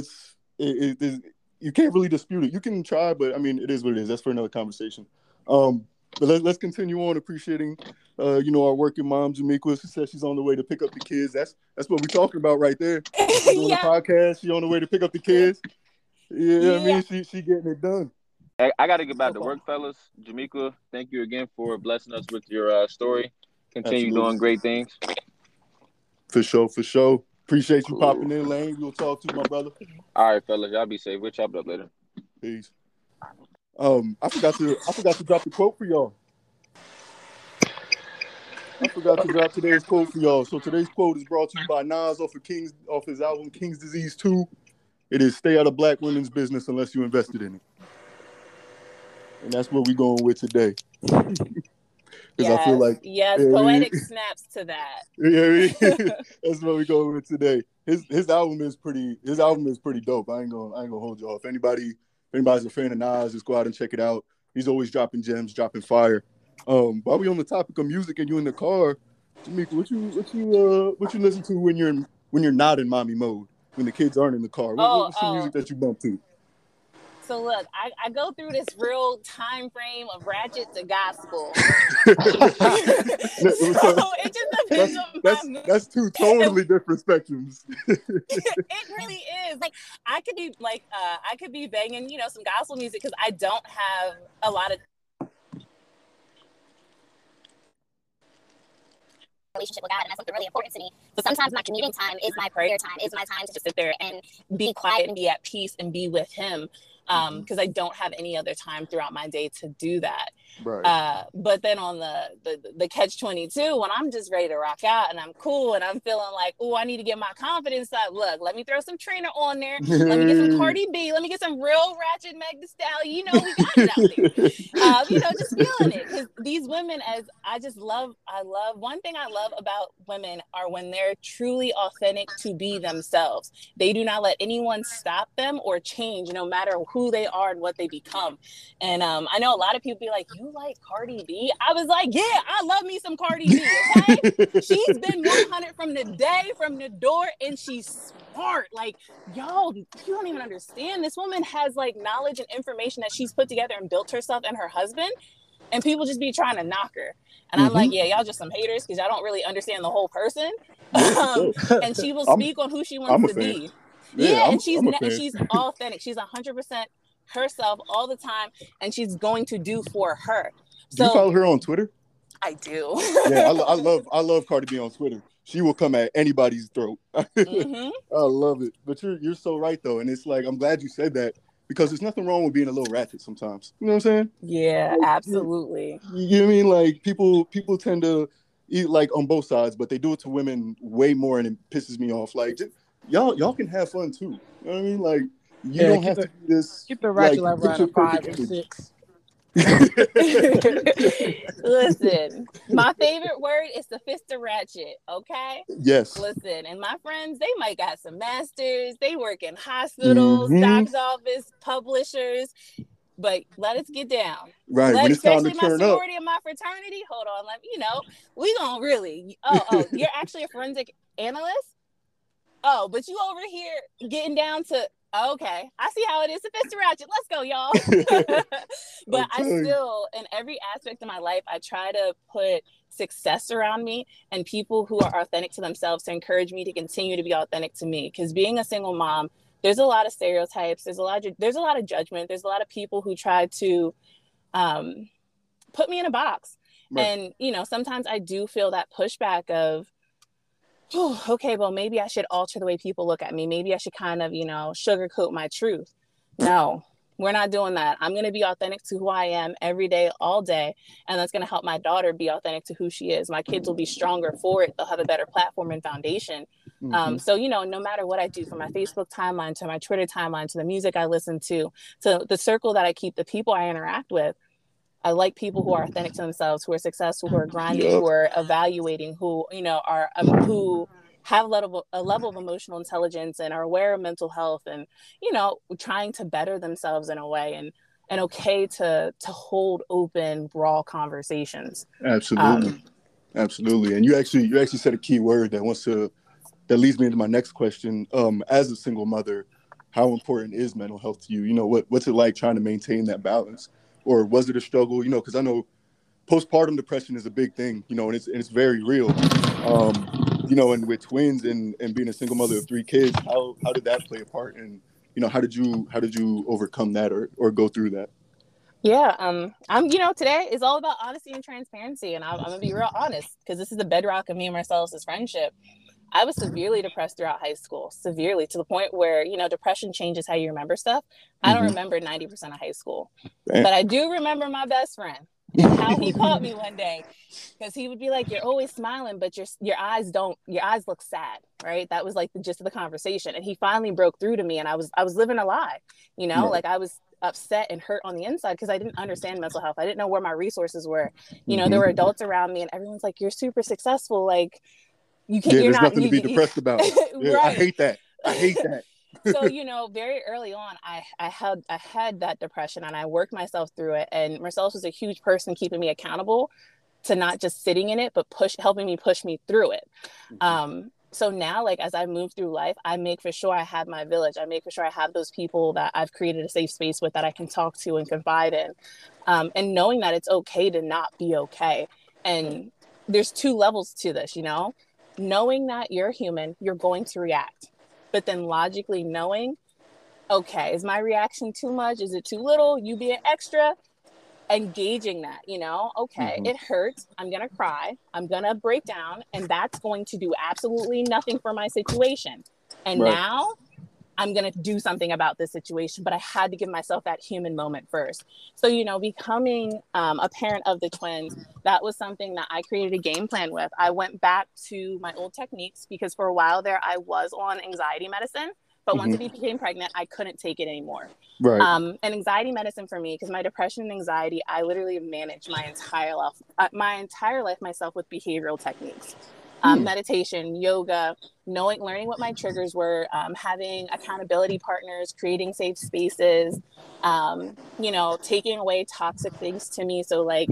You can't really dispute it. You can try, but it is what it is. That's for another conversation. But let's continue on appreciating, our working mom, Jamequa. She says she's on the way to pick up the kids. That's what we're talking about right there. She's doing the Yeah. podcast. She's on the way to pick up the kids. Yeah, Yeah. she getting it done. I got to get back to Okay. work, fellas. Jamaica, thank you again for blessing us with your story. Continue Absolutely. doing great things. For sure, for sure. Appreciate you Cool. popping in, Lane. We'll talk to you, my brother. All right, fellas, y'all be safe. We'll chop it up later. Peace. I forgot to drop the quote for y'all. I forgot to drop today's quote for y'all. So today's quote is brought to you by Nas off his album King's Disease 2. It is stay out of Black women's business unless you invested in it. And that's what we're going with today. because I feel like poetic snaps to that. That's what we go with today. His album is pretty dope. I ain't gonna hold you off. Anybody's a fan of Nas, just go out and check it out. He's always dropping gems, dropping fire. While we on the topic of music and you in the car, Jamaica, what you listen to when you're not in mommy mode, when the kids aren't in the car? What's the music that you bump to? So look, I go through this real time frame of ratchet to gospel. So it just depends on my mood. That's two totally different spectrums. It really is. Like I could be banging, some gospel music because I don't have a lot of relationship with God, and that's something really important to me. So sometimes my commuting time is my prayer time, is my time to just sit there and be quiet and be at peace and be with him. Because I don't have any other time throughout my day to do that. Right. But then on the catch-22, when I'm just ready to rock out and I'm cool and I'm feeling like, oh, I need to get my confidence up. Look, let me throw some Trina on there. Let me get some Cardi B. Let me get some real ratchet Meg Thee Stallion. We got it out there. Just feeling it. Because these women, I love one thing I love about women are when they're truly authentic to be themselves. They do not let anyone stop them or change, no matter who they are and what they become. And I know a lot of people be like, you like Cardi B? I was like, yeah, I love me some Cardi B, okay? She's been 100 from the door, and she's smart. Like, y'all, you don't even understand. This woman has like knowledge and information that she's put together and built herself and her husband, and people just be trying to knock her. And I'm like, yeah, y'all just some haters because y'all don't really understand the whole person. And she will speak on who she wants to be. Yeah, and she's authentic. She's 100% herself all the time, and she's going to do for her. So, do you follow her on Twitter? I do. Yeah, I love Cardi B on Twitter. She will come at anybody's throat. I love it. But you're so right though, and it's like I'm glad you said that because there's nothing wrong with being a little ratchet sometimes. You know what I'm saying? Yeah, absolutely. You know what I mean? Like people tend to eat like on both sides, but they do it to women way more, and it pisses me off. Like y'all can have fun too. You know what I mean? Like you don't have to do this. Keep the ratchet level at a 5 or 6. Listen, my favorite word is sophistiratchet. Okay. Yes. Listen, and my friends, they might got some masters. They work in hospitals, doctor's office, publishers. But let us get down. Right. When it's time to turn up. Especially my sorority and my fraternity. Hold on. We gonna really. Oh, you're actually a forensic analyst? Oh, but you over here getting down to. Okay, I see how it is. Sophistiratchet. Let's go, y'all. But I still, in every aspect of my life, I try to put success around me and people who are authentic to themselves to encourage me to continue to be authentic to me. Because being a single mom, there's a lot of stereotypes. There's a lot of judgment. There's a lot of people who try to put me in a box. Right. And, sometimes I do feel that pushback of, oh, okay, well, maybe I should alter the way people look at me. Maybe I should kind of, sugarcoat my truth. No, we're not doing that. I'm going to be authentic to who I am every day, all day. And that's going to help my daughter be authentic to who she is. My kids will be stronger for it. They'll have a better platform and foundation. So, no matter what I do, from my Facebook timeline to my Twitter timeline, to the music I listen to the circle that I keep, the people I interact with, I like people who are authentic to themselves, who are successful, who are grinding, who are evaluating, who, who have a level of emotional intelligence and are aware of mental health and, trying to better themselves in a way and okay to hold open, raw conversations. Absolutely. Absolutely. And you actually said a key word that leads me into my next question. As a single mother, how important is mental health to you? What's it like trying to maintain that balance? Or was it a struggle? Because I know postpartum depression is a big thing, and it's very real. And with twins and being a single mother of 3 kids, how did that play a part? And, how did you overcome that or go through that? Yeah. Today is all about honesty and transparency. And I'm going to be real honest because this is the bedrock of me and Marcellus's friendship. I was severely depressed throughout high school, severely, to the point where, depression changes how you remember stuff. I don't remember 90% of high school, but I do remember my best friend and how he caught me one day, because he would be like, you're always smiling, but your eyes look sad. Right. That was like the gist of the conversation. And he finally broke through to me, and I was living a lie, like I was upset and hurt on the inside because I didn't understand mental health. I didn't know where my resources were. You know, there were adults around me and everyone's like, you're super successful. Like, you can't, you're there's not, nothing to be depressed about. Yeah, right. I hate that. So, you know, very early on, I had that depression and I worked myself through it. And Marcellus was a huge person keeping me accountable to not just sitting in it, but helping me push me through it. So now, like, as I move through life, I make for sure I have my village. I make for sure I have those people that I've created a safe space with that I can talk to and confide in. And knowing that it's okay to not be okay. And there's 2 levels to this, you know, knowing that you're human, you're going to react, but then logically knowing, okay, is my reaction too much? Is it too little? You being extra? Engaging that, you know, okay, it hurts. I'm going to cry. I'm going to break down. And that's going to do absolutely nothing for my situation. And now I'm going to do something about this situation. But I had to give myself that human moment first. So, you know, becoming a parent of the twins, that was something that I created a game plan with. I went back to my old techniques because for a while there, I was on anxiety medicine. But once I became pregnant, I couldn't take it anymore. And anxiety medicine for me, because my depression and anxiety, I literally managed my entire life myself with behavioral techniques, meditation, yoga, learning what my triggers were, having accountability partners, creating safe spaces, you know, taking away toxic things to me. So like,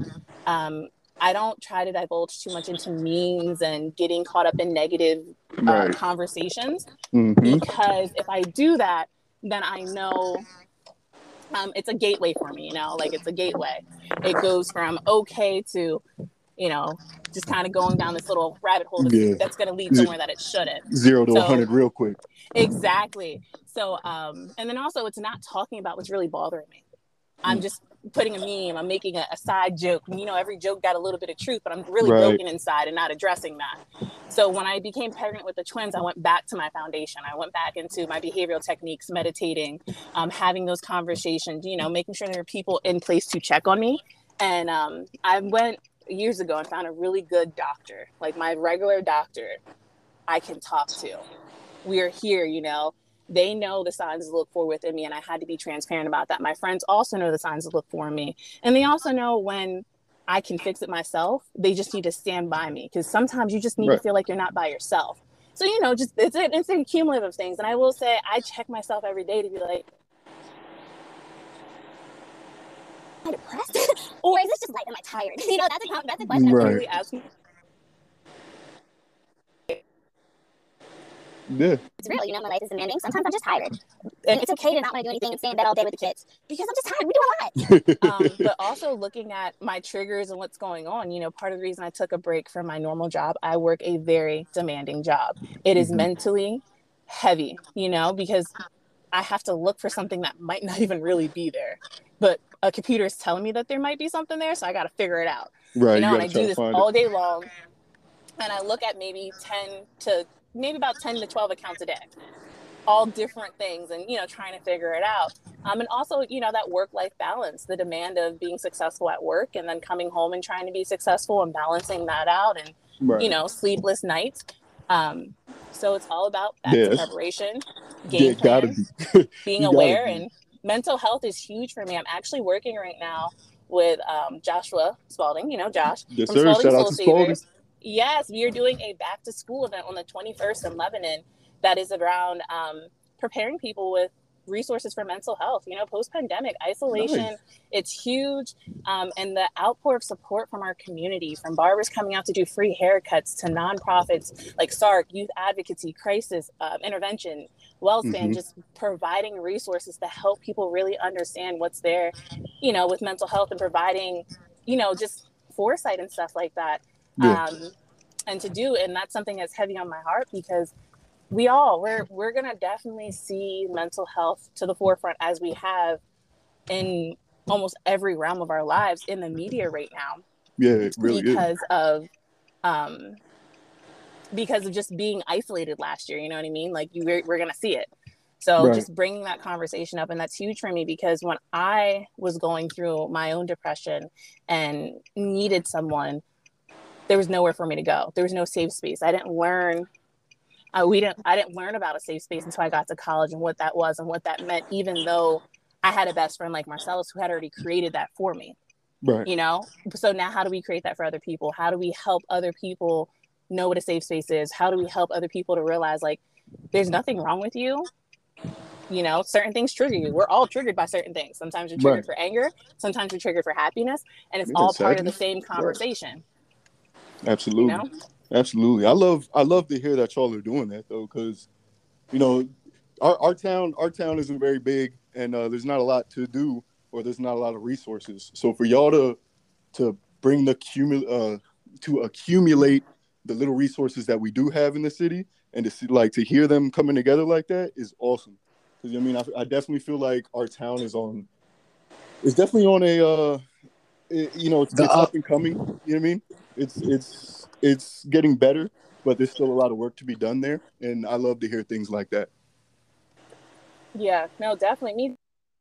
I don't try to divulge too much into memes and getting caught up in negative conversations, because if I do that, then I know it's a gateway for me, you know, like it's a gateway. It goes from okay to, you know, just kind of going down this little rabbit hole that's going to lead somewhere that it shouldn't. 0 to 100 real quick. Exactly. So, and then also it's not talking about what's really bothering me. I'm just putting a meme, I'm making a side joke. You know, every joke got a little bit of truth, but I'm really broken inside and not addressing that. So when I became pregnant with the twins, I went back to my foundation. I went back into my behavioral techniques, meditating, having those conversations, you know, making sure there are people in place to check on me. And I went years ago and found a really good doctor, like my regular doctor I can talk to. We're here, you know. They know the signs to look for within me, and I had to be transparent about that. My friends also know the signs to look for in me, and they also know when I can fix it myself. They just need to stand by me, because sometimes you just need to feel like you're not by yourself. So, you know, just it's a cumulative of things. And I will say, I check myself every day to be like, am I depressed? Or is this just like, am I tired? You know, that's a question I really ask me. Yeah. It's real, you know, my life is demanding. Sometimes I'm just tired. And it's okay to not want to do anything and stay in bed all day with the kids because I'm just tired. We do a lot. But also looking at my triggers and what's going on, you know, part of the reason I took a break from my normal job, I work a very demanding job. It is mentally heavy, you know, because I have to look for something that might not even really be there. But a computer is telling me that there might be something there, so I got to figure it out. Right. You know, and I do this all day long. And I look at maybe about 10 to 12 accounts a day, all different things, and, you know, trying to figure it out. And also, you know, that work-life balance, the demand of being successful at work and then coming home and trying to be successful and balancing that out, and, you know, sleepless nights. So it's all about back to preparation, game plan, being aware, and mental health is huge for me. I'm actually working right now with Joshua Spalding, you know, Josh. Yes, sir. Shout out to Spalding. Yes, we are doing a back to school event on the 21st in Lebanon that is around preparing people with resources for mental health, you know, post-pandemic isolation. It's huge. And the outpour of support from our community, from barbers coming out to do free haircuts to nonprofits like SARC, Youth Advocacy, Crisis Intervention, WellSpan, just providing resources to help people really understand what's there, you know, with mental health, and providing, you know, just foresight and stuff like that. And that's something that's heavy on my heart, because we're going to definitely see mental health to the forefront, as we have in almost every realm of our lives in the media right now. Yeah, it really because of just being isolated last year, you know what I mean? Like we're going to see it. So just bringing that conversation up, and that's huge for me, because when I was going through my own depression and needed someone, there was nowhere for me to go. There was no safe space. I didn't learn about a safe space until I got to college, and what that was and what that meant, even though I had a best friend like Marcellus who had already created that for me. Right. You know? So now how do we create that for other people? How do we help other people know what a safe space is? How do we help other people to realize, like, there's nothing wrong with you? You know, certain things trigger you. We're all triggered by certain things. Sometimes you're triggered for anger. Sometimes you're triggered for happiness. And it's all part of the same conversation. Absolutely. You know? Absolutely. I love to hear that y'all are doing that, though, because, you know, our town isn't very big, and there's not a lot to do, or there's not a lot of resources. So for y'all to bring to accumulate the little resources that we do have in the city, and to see, like, to hear them coming together like that is awesome. Because I mean, I definitely feel like our town is definitely on a it's up and coming. You know what I mean? It's getting better, but there's still a lot of work to be done there, and I love to hear things like that. Yeah, no, definitely. Me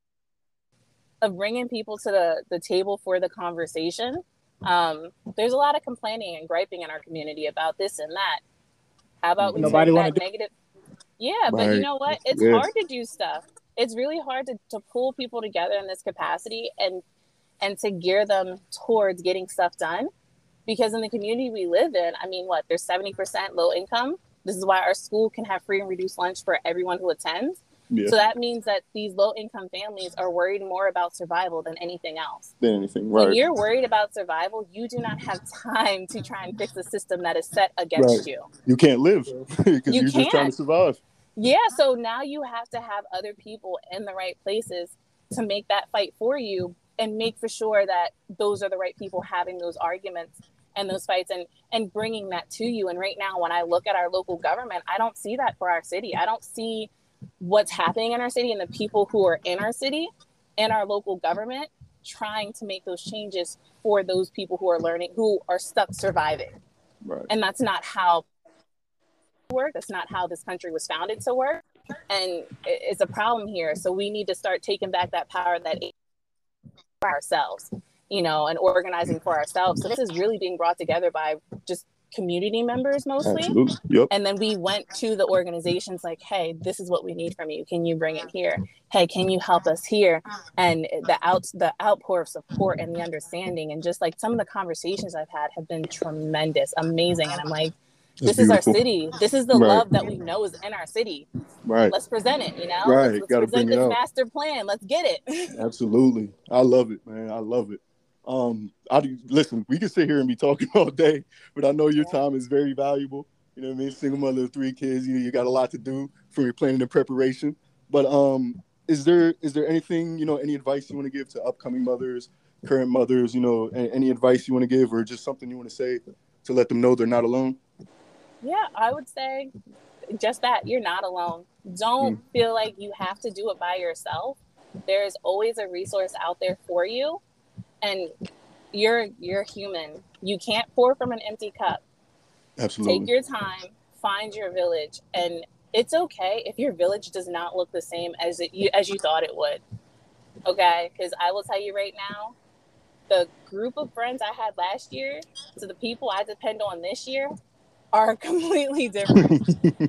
of bringing people to the table for the conversation. There's a lot of complaining and griping in our community about this and that. How about we take that negative? Yeah, but you know what? It's hard to do stuff. It's really hard to pull people together in this capacity and to gear them towards getting stuff done. Because in the community we live in, I mean, there's 70% low income. This is why our school can have free and reduced lunch for everyone who attends. Yeah. So that means that these low income families are worried more about survival than anything else. Right. When you're worried about survival, you do not have time to try and fix a system that is set against you. You can't live because you're just trying to survive. Yeah, so now you have to have other people in the right places to make that fight for you and make for sure that those are the right people having those arguments and those fights and bringing that to you. And right now, when I look at our local government, I don't see that for our city. I don't see what's happening in our city and the people who are in our city and our local government trying to make those changes for those people who are stuck surviving. Right. And that's not how it works. That's not how this country was founded to work. And it's a problem here. So we need to start taking back that power that for ourselves, and organizing for ourselves. So this is really being brought together by just community members mostly. Absolutely. Yep. And then we went to the organizations like, hey, this is what we need from you. Can you bring it here? Hey, can you help us here? And the outpour of support and the understanding and just like some of the conversations I've had have been tremendous, amazing. And I'm like, this is our city. This is the love that we know is in our city. Right. Let's present it, Right. Let's present this master plan. Let's get it. Absolutely. I love it, man. I love it. Listen, we can sit here and be talking all day, but I know your time is very valuable. You know what I mean? Single mother of 3 kids, you got a lot to do from your planning and preparation. But is there anything, any advice you want to give to upcoming mothers, current mothers, any advice you want to give or just something you want to say to let them know they're not alone? Yeah, I would say just that you're not alone. Don't feel like you have to do it by yourself. There's always a resource out there for you. And you're human. You can't pour from an empty cup. Absolutely. Take your time, find your village, and it's okay if your village does not look the same as you thought it would. Okay? Because I will tell you right now, the group of friends I had last year to the people I depend on this year are completely different.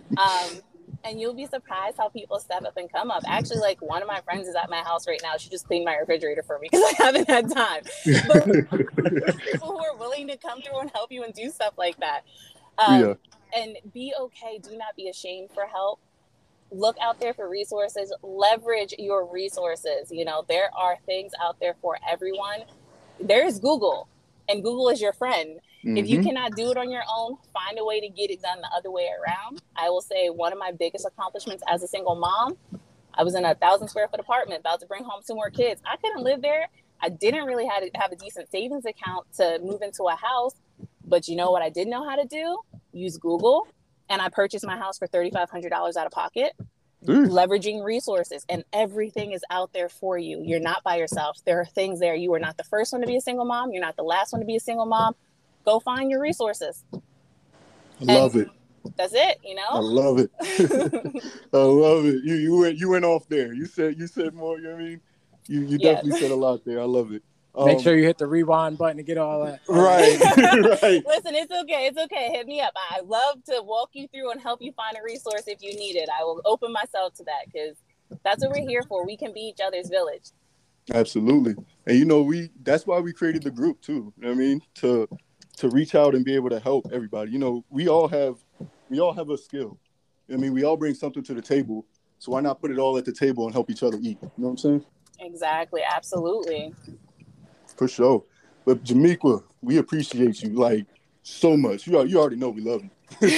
And you'll be surprised how people step up and come up. Actually, like one of my friends is at my house right now. She just cleaned my refrigerator for me because I haven't had time. But people who are willing to come through and help you and do stuff like that. And be okay. Do not be ashamed for help. Look out there for resources. Leverage your resources. There are things out there for everyone. There's Google, and Google is your friend. Mm-hmm. If you cannot do it on your own, find a way to get it done the other way around. I will say one of my biggest accomplishments as a single mom, I was in a 1,000 square foot apartment about to bring home 2 more kids. I couldn't live there. I didn't really have a decent savings account to move into a house. But you know what I did know how to do? Use Google. And I purchased my house for $3,500 out of pocket. Leveraging resources, and everything is out there for you. You're not by yourself. There are things there. You are not the first one to be a single mom. You're not the last one to be a single mom. Go find your resources. I love it. That's it. I love it. I love it. You went off there. You said more. You know what I mean? You definitely said a lot there. I love it. Make sure you hit the rewind button to get all that. Right. Right. Listen, it's okay. It's okay. Hit me up. I love to walk you through and help you find a resource if you need it. I will open myself to that because That's what we're here for. We can be each other's village. Absolutely. And that's why we created the group too. You know what I mean? To reach out and be able to help everybody. We all have a skill. I mean, we all bring something to the table. So why not put it all at the table and help each other eat? You know what I'm saying? Exactly. Absolutely. For sure. But Jamequa, we appreciate you like so much. You already know we love you.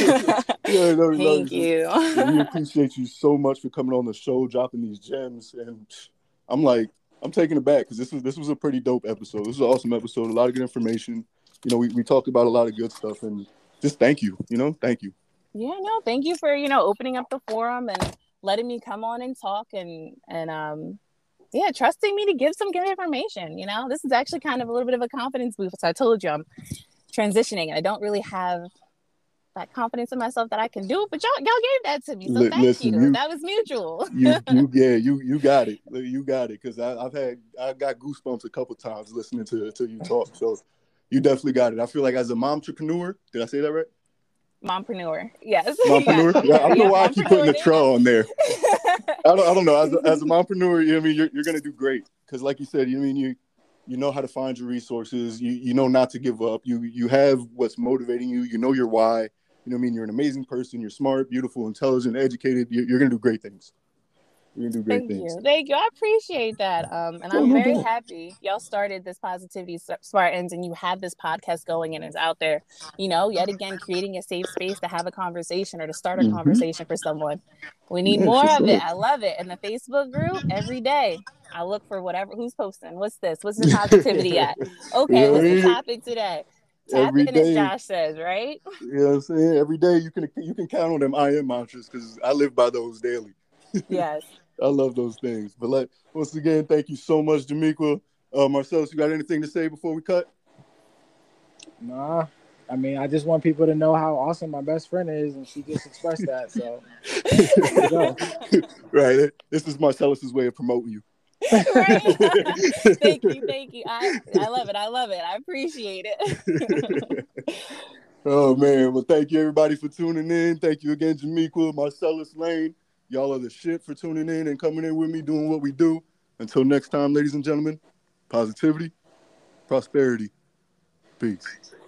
Thank you. So we appreciate you so much for coming on the show, dropping these gems. And I'm taken aback because this was a pretty dope episode. This was an awesome episode. A lot of good information. We talked about a lot of good stuff, and just thank you. Thank you. Yeah, no, thank you for opening up the forum and letting me come on and talk and yeah, trusting me to give some good information. This is actually kind of a little bit of a confidence boost. So I told you I'm transitioning and I don't really have that confidence in myself that I can do it, but y'all gave that to me, so thank you. That was mutual. you got it. You got it, because I got goosebumps a couple times listening to you talk. So you definitely got it. I feel like as a momtrepreneur, did I say that right? Mompreneur, yes. Mompreneur. Yeah, I don't know why I keep putting the "tra" on there. I don't know. As a mompreneur, you're gonna do great, because like you said, you know how to find your resources. You know not to give up. You have what's motivating you. You know your why. You're an amazing person. You're smart, beautiful, intelligent, educated. You're gonna do great things. You're gonna do great things. Thank you. I appreciate that. And I'm very happy y'all started this Positivity Spartans, and you have this podcast going and it's out there. Yet again, creating a safe space to have a conversation or to start a conversation for someone. We need more of it. I love it. And the Facebook group, every day I look for who's posting. What's this? What's the positivity at? Okay, what's the topic today? Tap in, as Josh says, right? You know what I'm saying? Every day you can count on them I am mantras, because I live by those daily. Yes. I love those things. But once again, thank you so much, Jamequa. Marcellus, you got anything to say before we cut? Nah. I mean, I just want people to know how awesome my best friend is, and she just expressed that. So, right. This is Marcellus's way of promoting you. Right. Thank you. I love it. I appreciate it. Oh man. Well, thank you everybody for tuning in. Thank you again, Jamequa, Marcellus, Lane. Y'all are the shit for tuning in and coming in with me, doing what we do. Until next time, ladies and gentlemen, positivity, prosperity, peace.